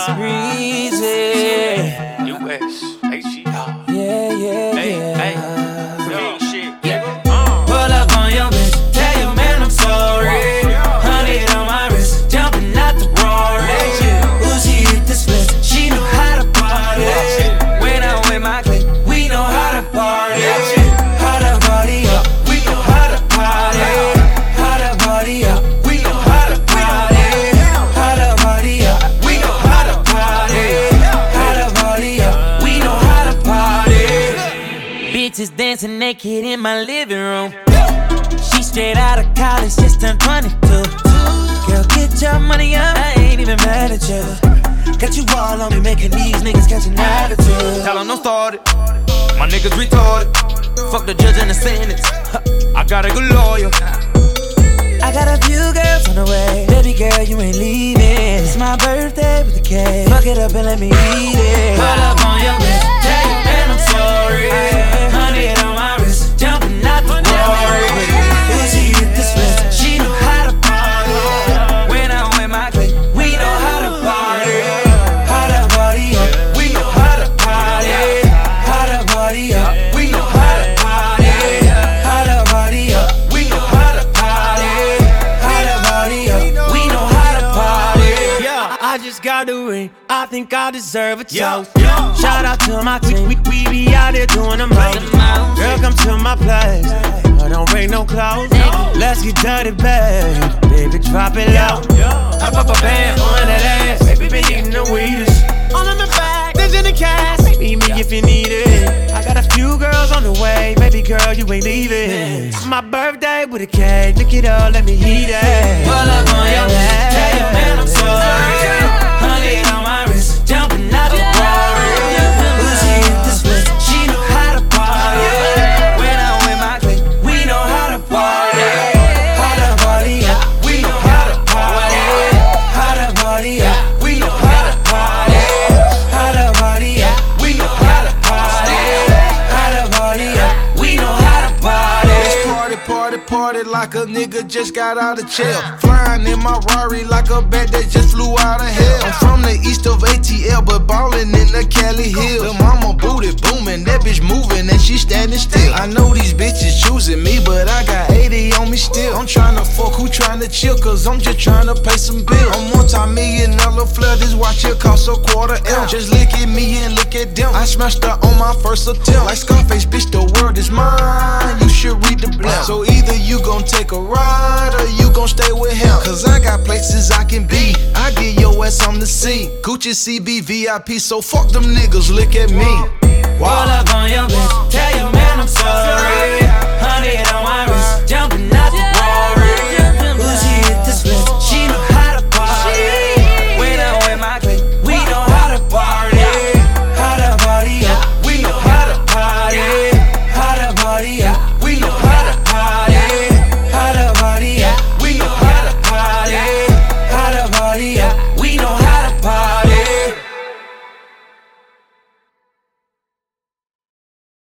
It's breezy. U.S.H.E.R. Yeah. Real shit, nigga. Pull up on your bitch, tell your man I'm sorry. 100 on my wrist, jumping out the Rory. Uzi hit the split, she know how to party. When I'm with my clique, we know how to party. How to party up, we know how to party. How to party up, we know how to party. How to party up, we know how to party. How to party up, we know how to party. Bitches dancing naked in my living room. She straight out of college, just turned 22. Girl, get your money up, I ain't even mad at you. Got you all on me, making these niggas catch an attitude. Tell 'em don't start it, my niggas retarded. Fuck the judge and the sentence, I got a good lawyer. I got a few girls on the way. Baby girl, you ain't leaving. It's my birthday with the cake. Fuck it up and let me eat it. Pull up on your bitch, tell your man I'm sorry. 100 on my wrist, jumping out the Rory. Uzi hit the split, she know how to party. When I'm with my clique, we know how to party. How to party up, we know how to party. How to party up, we know how to party. How to party up, we know how to party. How to party up, we know how to party. Yeah, I just got the ring, I think I deserve a toast. Shout out to my team, we be out here doing the most. Girl, come to my place, I don't break no clothes. Let's get dirty, babe. Baby, drop it low. I pop a band on that ass. Baby, been eating the weedest. All in the bag, there's in the cash. Meet me if you need it. I got a few girls on the way. Baby girl, you ain't leaving. It's my birthday with a cake. Look it up, let me eat it. Pull up on your head, tell your man I'm sorry. 100 on my wrist, jumping out the Rory. Uzi hit the split, she know how to party. When I'm with my clique, we know how to party. How to party up, we know how to party. How to party up, we know how to party. How to party up, we know how to party. How to party up, we know how to party. Party like a nigga just got out of jail. Flying in my Rari like a bat that just flew out of hell. I'm from the east of ATL, but ballin' in the Cali Hills. The mama booty booming, that bitch moving and she standing still. I know these bitches choosing me, but I got 80 on me still. I'm tryna fuck, who tryna chill, cause I'm just tryna pay some bills. I'm multi-million-dollar flood, this watch here cost a $250,000. Just look at me and look at them, I smashed her on my first attempt. Like Scarface, bitch, the world is mine, you should read the blunt. So either you gon' take a ride or you gon' stay with him. Cause I got places I can be, I get your ass on the scene. Gucci CB VIP, so fuck them niggas, look at me.